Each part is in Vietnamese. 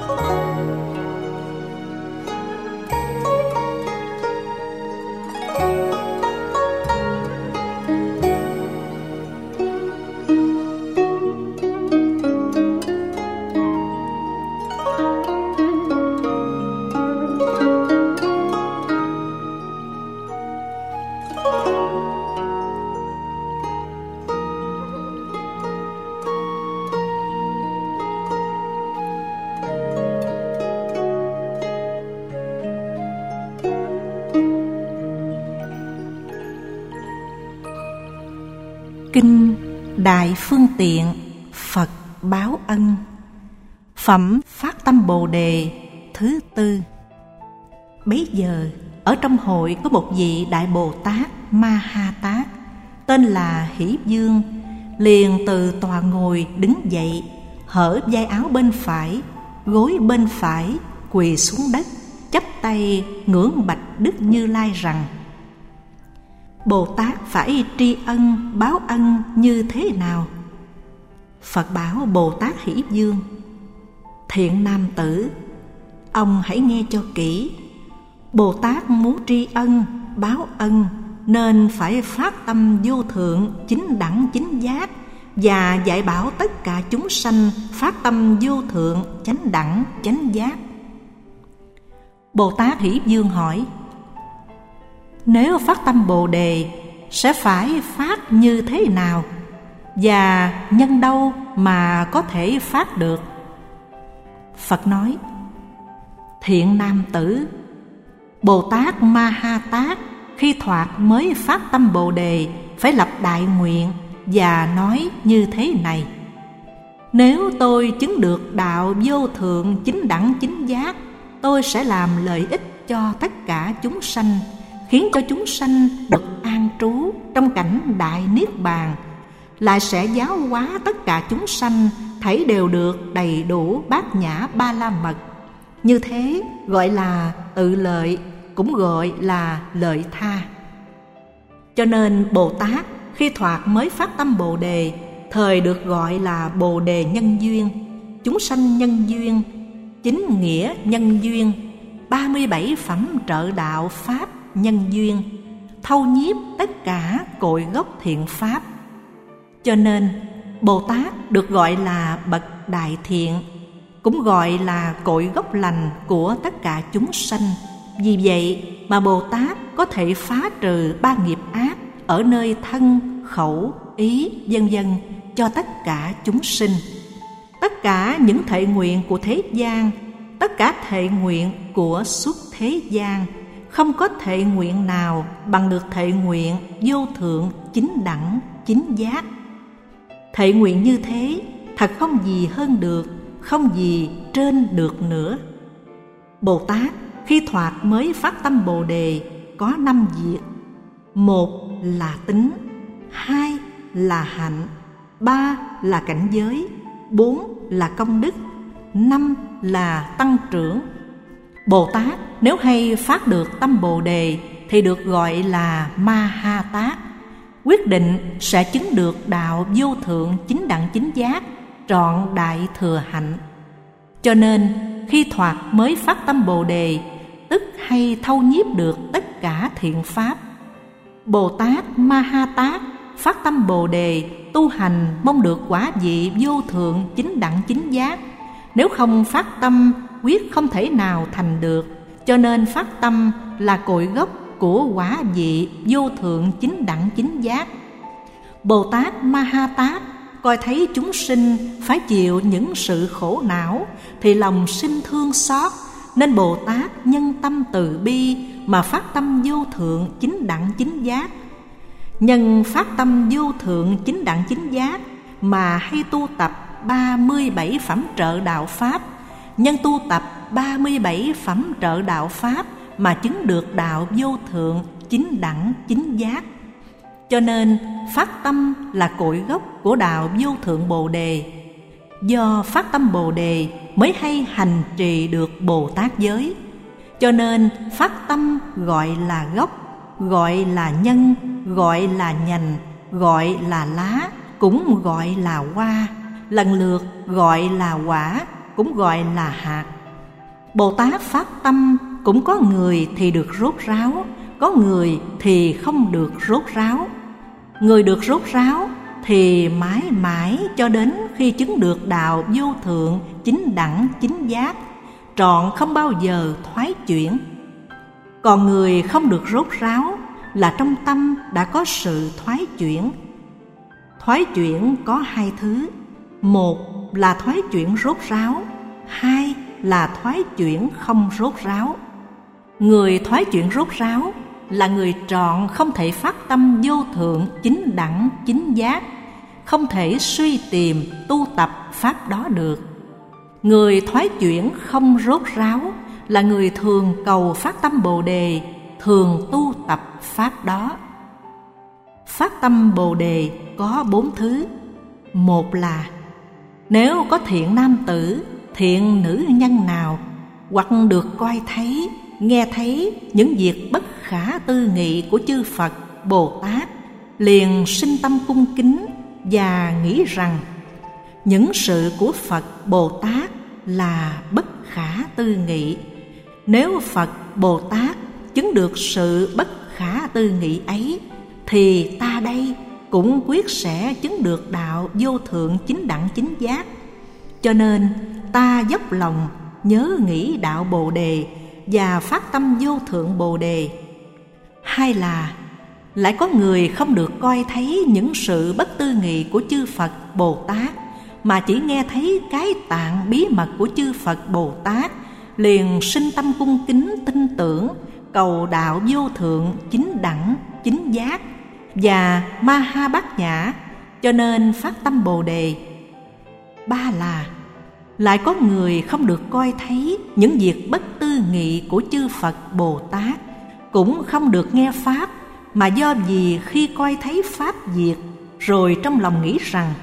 Kinh Đại Phương Tiện Phật Báo Ân. Phẩm Phát Tâm Bồ Đề thứ tư. Bấy giờ ở trong hội có một vị Đại Bồ Tát Ma Ha Tát, tên là Hỷ Dương, liền từ tòa ngồi đứng dậy, hở vai áo bên phải, gối bên phải, quỳ xuống đất, chắp tay ngưỡng bạch Đức Như Lai rằng: Bồ Tát phải tri ân báo ân như thế nào? Phật bảo Bồ Tát Hỷ Dương: Thiện nam tử, ông hãy nghe cho kỹ. Bồ Tát muốn tri ân báo ân nên phải phát tâm vô thượng chính đẳng chính giác, và dạy bảo tất cả chúng sanh phát tâm vô thượng chánh đẳng chánh giác. Bồ Tát Hỷ Dương hỏi: Nếu phát tâm Bồ Đề sẽ phải phát như thế nào, và nhân đâu mà có thể phát được? Phật nói: Thiện nam tử, Bồ Tát Ma Ha Tát khi thoạt mới phát tâm Bồ Đề phải lập đại nguyện và nói như thế này: Nếu tôi chứng được đạo vô thượng chính đẳng chính giác, tôi sẽ làm lợi ích cho tất cả chúng sanh, khiến cho chúng sanh được an trú trong cảnh đại niết bàn, lại sẽ giáo hóa tất cả chúng sanh thảy đều được đầy đủ bát nhã ba la mật. Như thế gọi là tự lợi, cũng gọi là lợi tha. Cho nên Bồ Tát khi thoạt mới phát tâm Bồ Đề, thời được gọi là Bồ Đề nhân duyên, chúng sanh nhân duyên, chính nghĩa nhân duyên, 37 phẩm trợ đạo pháp nhân duyên, thâu nhiếp tất cả cội gốc thiện pháp. Cho nên Bồ Tát được gọi là bậc đại thiện, cũng gọi là cội gốc lành của tất cả chúng sanh. Vì vậy mà Bồ Tát có thể phá trừ ba nghiệp ác ở nơi thân, khẩu, ý, vân vân cho tất cả chúng sinh. Tất cả những thệ nguyện của thế gian, tất cả thệ nguyện của suốt thế gian, không có thệ nguyện nào bằng được thệ nguyện vô thượng chính đẳng chính giác. Thệ nguyện như thế thật không gì hơn được, không gì trên được nữa. Bồ Tát khi thoạt mới phát tâm Bồ Đề có 5 việc: 1 là tính, 2 là hạnh, 3 là cảnh giới, 4 là công đức, 5 là tăng trưởng. Bồ Tát nếu hay phát được tâm Bồ Đề thì được gọi là Ma Ha Tát, quyết định sẽ chứng được đạo vô thượng chính đẳng chính giác, trọn đại thừa hạnh. Cho nên khi thoạt mới phát tâm Bồ Đề, tức hay thâu nhiếp được tất cả thiện pháp. Bồ Tát Ma Ha Tát phát tâm Bồ Đề tu hành mong được quả vị vô thượng chính đẳng chính giác. Nếu không phát tâm, quyết không thể nào thành được. Cho nên phát tâm là cội gốc của quả vị vô thượng chính đẳng chính giác. Bồ Tát Ma Ha Tát coi thấy chúng sinh phải chịu những sự khổ não thì lòng sinh thương xót, nên Bồ Tát nhân tâm từ bi mà phát tâm vô thượng chính đẳng chính giác. Nhân phát tâm vô thượng chính đẳng chính giác mà hay tu tập 37 phẩm trợ đạo pháp, nhân tu tập 37 phẩm trợ đạo pháp mà chứng được đạo vô thượng chính đẳng chính giác. Cho nên phát tâm là cội gốc của đạo vô thượng Bồ Đề. Do phát tâm Bồ Đề mới hay hành trì được Bồ Tát giới. Cho nên phát tâm gọi là gốc, gọi là nhân, gọi là nhành, gọi là lá, cũng gọi là hoa, lần lượt gọi là quả, cũng gọi là hạt. Bồ Tát phát tâm cũng có người thì được rốt ráo, có người thì không được rốt ráo. Người được rốt ráo thì mãi mãi cho đến khi chứng được đạo vô thượng, chính đẳng, chính giác, trọn không bao giờ thoái chuyển. Còn người không được rốt ráo là trong tâm đã có sự thoái chuyển. Thoái chuyển có hai thứ: một là thoái chuyển rốt ráo, hai là thoái chuyển không rốt ráo. Người thoái chuyển rốt ráo là người trọn không thể phát tâm vô thượng, chính đẳng, chính giác, không thể suy tìm, tu tập pháp đó được. Người thoái chuyển không rốt ráo là người thường cầu phát tâm Bồ Đề, thường tu tập pháp đó. Phát tâm Bồ Đề có 4 thứ. Một là nếu có thiện nam tử, thiện nữ nhân nào, hoặc được coi thấy, nghe thấy những việc bất khả tư nghị của chư Phật, Bồ Tát, liền sinh tâm cung kính và nghĩ rằng những sự của Phật, Bồ Tát là bất khả tư nghị. Nếu Phật, Bồ Tát chứng được sự bất khả tư nghị ấy, thì ta đây cũng quyết sẽ chứng được đạo vô thượng, chính đẳng, chính giác. Cho nên ta dốc lòng nhớ nghĩ đạo Bồ Đề và phát tâm vô thượng Bồ Đề. Hai là lại có người không được coi thấy những sự bất tư nghị của chư Phật, Bồ Tát, mà chỉ nghe thấy cái tạng bí mật của chư Phật, Bồ Tát, liền sinh tâm cung kính tin tưởng, cầu đạo vô thượng, chính đẳng, chính giác và ma ha bát nhã, cho nên phát tâm Bồ Đề. Ba là lại có người không được coi thấy những việc bất tư nghị của chư Phật, Bồ Tát, cũng không được nghe pháp, mà do vì khi coi thấy pháp diệt, rồi trong lòng nghĩ rằng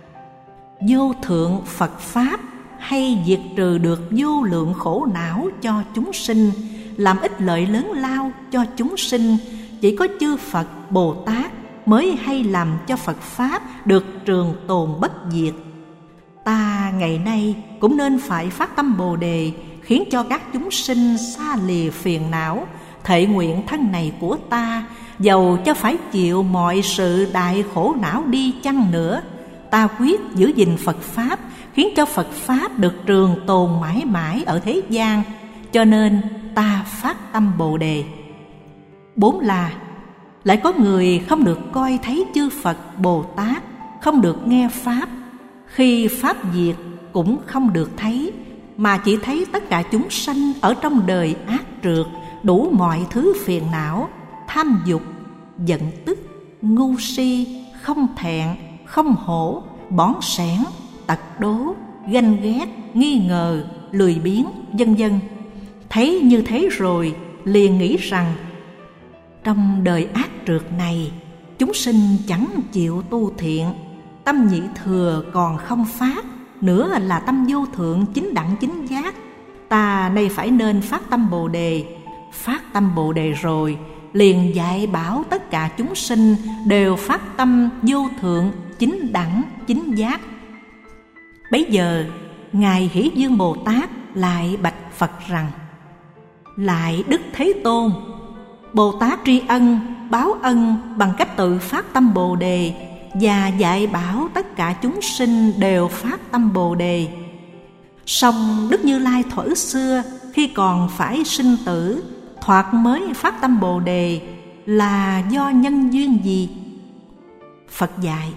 vô thượng Phật Pháp hay diệt trừ được vô lượng khổ não cho chúng sinh, làm ích lợi lớn lao cho chúng sinh, chỉ có chư Phật, Bồ Tát mới hay làm cho Phật Pháp được trường tồn bất diệt. Ta ngày nay cũng nên phải phát tâm Bồ Đề, khiến cho các chúng sinh xa lìa phiền não, thệ nguyện thân này của ta, dầu cho phải chịu mọi sự đại khổ não đi chăng nữa, ta quyết giữ gìn Phật Pháp, khiến cho Phật Pháp được trường tồn mãi mãi ở thế gian. Cho nên ta phát tâm Bồ Đề. Bốn là lại có người không được coi thấy chư Phật, Bồ Tát, không được nghe pháp, khi pháp diệt cũng không được thấy, mà chỉ thấy tất cả chúng sanh ở trong đời ác trượt, đủ mọi thứ phiền não, tham dục, giận tức, ngu si, không thẹn, không hổ, bón sẻn, tật đố, ganh ghét, nghi ngờ, lười biếng, vân vân. Thấy như thế rồi liền nghĩ rằng trong đời ác trượt này, chúng sinh chẳng chịu tu thiện, tâm nhị thừa còn không phát, nữa là tâm vô thượng, chính đẳng, chính giác. Ta nay phải nên phát tâm Bồ Đề. Phát tâm Bồ Đề rồi liền dạy bảo tất cả chúng sinh đều phát tâm vô thượng, chính đẳng, chính giác. Bấy giờ Ngài Hỷ Dương Bồ Tát lại bạch Phật rằng: Lại Đức Thế Tôn, Bồ Tát tri ân, báo ân bằng cách tự phát tâm Bồ Đề và dạy bảo tất cả chúng sinh đều phát tâm Bồ Đề. Song Đức Như Lai thuở xưa khi còn phải sinh tử, thoạt mới phát tâm Bồ Đề là do nhân duyên gì? Phật dạy: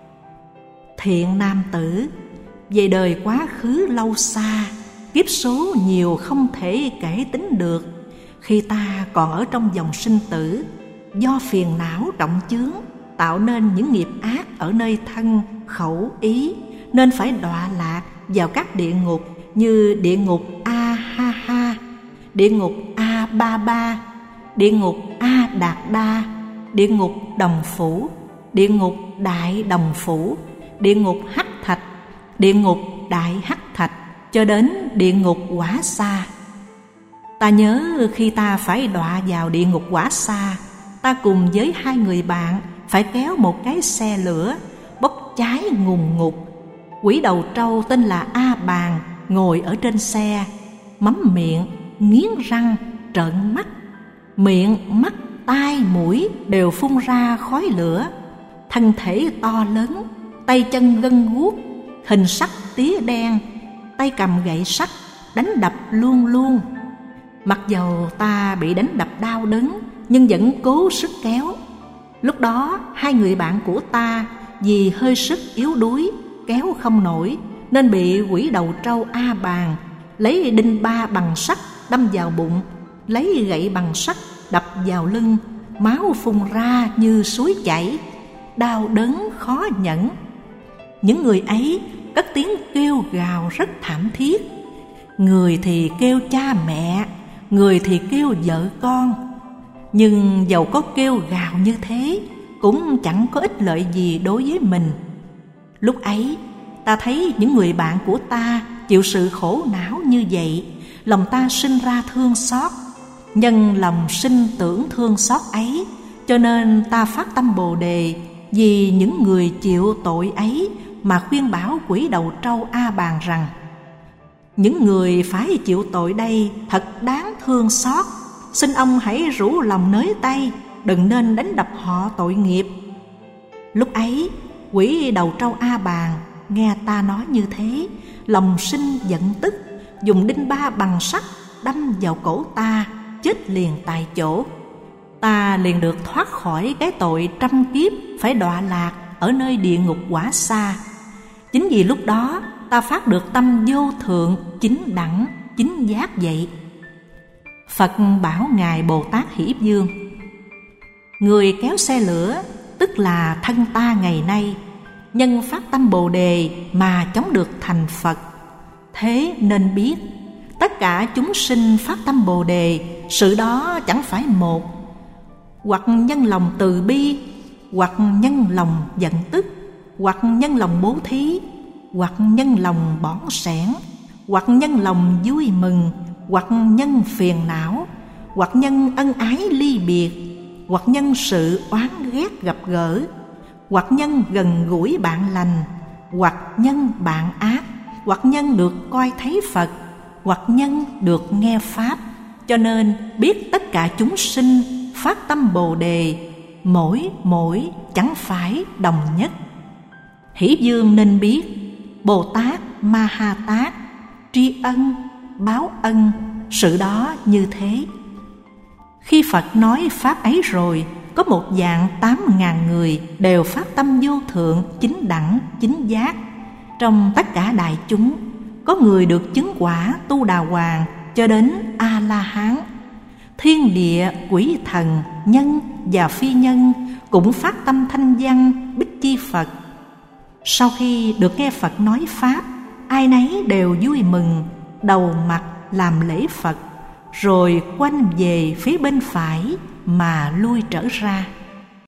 Thiện nam tử, về đời quá khứ lâu xa, kiếp số nhiều không thể kể tính được, khi ta còn ở trong dòng sinh tử, do phiền não trọng chướng tạo nên những nghiệp ác ở nơi thân, khẩu, ý, nên phải đọa lạc vào các địa ngục như địa ngục A Ha Ha, địa ngục A Ba Ba, địa ngục A Đạt Đa, địa ngục Đồng Phủ, địa ngục Đại Đồng Phủ, địa ngục Hắc Thạch, địa ngục Đại Hắc Thạch, cho đến địa ngục Quả Sa. Ta nhớ khi ta phải đọa vào địa ngục Quả Sa, ta cùng với 2 người bạn phải kéo một cái xe lửa bốc cháy ngùn ngụt. Quỷ đầu trâu tên là A Bàn ngồi ở trên xe, mắm miệng, nghiến răng, trợn mắt. Miệng, mắt, tai, mũi đều phun ra khói lửa. Thân thể to lớn, tay chân gân guốc, hình sắc tía đen, tay cầm gậy sắt, đánh đập luôn luôn. Mặc dầu ta bị đánh đập đau đớn, nhưng vẫn cố sức kéo. Lúc đó 2 người bạn của ta vì hơi sức yếu đuối, kéo không nổi, nên bị quỷ đầu trâu A Bàn lấy đinh ba bằng sắt đâm vào bụng, lấy gậy bằng sắt đập vào lưng, máu phun ra như suối chảy, đau đớn khó nhẫn. Những người ấy cất tiếng kêu gào rất thảm thiết. Người thì kêu cha mẹ, người thì kêu vợ con. Nhưng dầu có kêu gào như thế cũng chẳng có ích lợi gì đối với mình. Lúc ấy ta thấy những người bạn của ta chịu sự khổ não như vậy, lòng ta sinh ra thương xót. Nhân lòng sinh tưởng thương xót ấy, cho nên ta phát tâm Bồ Đề vì những người chịu tội ấy, mà khuyên bảo quỷ đầu trâu A Bàn rằng: những người phải chịu tội đây thật đáng thương xót. Xin ông hãy rủ lòng nới tay, đừng nên đánh đập họ tội nghiệp. Lúc ấy quỷ đầu trâu A Bàn nghe ta nói như thế, lòng sinh giận tức, dùng đinh ba bằng sắt đâm vào cổ ta, chết liền tại chỗ. Ta liền được thoát khỏi cái tội trăm kiếp phải đọa lạc ở nơi địa ngục quả xa. Chính vì lúc đó ta phát được tâm vô thượng, chính đẳng, chính giác vậy. Phật bảo Ngài Bồ Tát Hỷ Dương: người kéo xe lửa tức là thân ta ngày nay, nhân phát tâm Bồ Đề mà chống được thành Phật. Thế nên biết tất cả chúng sinh phát tâm Bồ Đề, sự đó chẳng phải một. Hoặc nhân lòng từ bi, hoặc nhân lòng giận tức, hoặc nhân lòng bố thí, hoặc nhân lòng bỏn sẻn, hoặc nhân lòng vui mừng, hoặc nhân phiền não, hoặc nhân ân ái ly biệt, hoặc nhân sự oán ghét gặp gỡ, hoặc nhân gần gũi bạn lành, hoặc nhân bạn ác, hoặc nhân được coi thấy Phật, hoặc nhân được nghe Pháp. Cho nên biết tất cả chúng sinh phát tâm Bồ Đề, mỗi chẳng phải đồng nhất. Hỷ Dương nên biết Bồ Tát Ma Ha Tát tri ân báo ân, sự đó như thế. Khi Phật nói Pháp ấy rồi, có một dạng 8.000 người đều phát tâm vô thượng, chính đẳng, chính giác. Trong tất cả đại chúng, có người được chứng quả Tu Đà Hoàng cho đến A-la-hán. Thiên địa, quỷ thần, nhân và phi nhân cũng phát tâm thanh văn bích chi Phật. Sau khi được nghe Phật nói Pháp, ai nấy đều vui mừng, đầu mặt làm lễ Phật, rồi quanh về phía bên phải mà lui trở ra.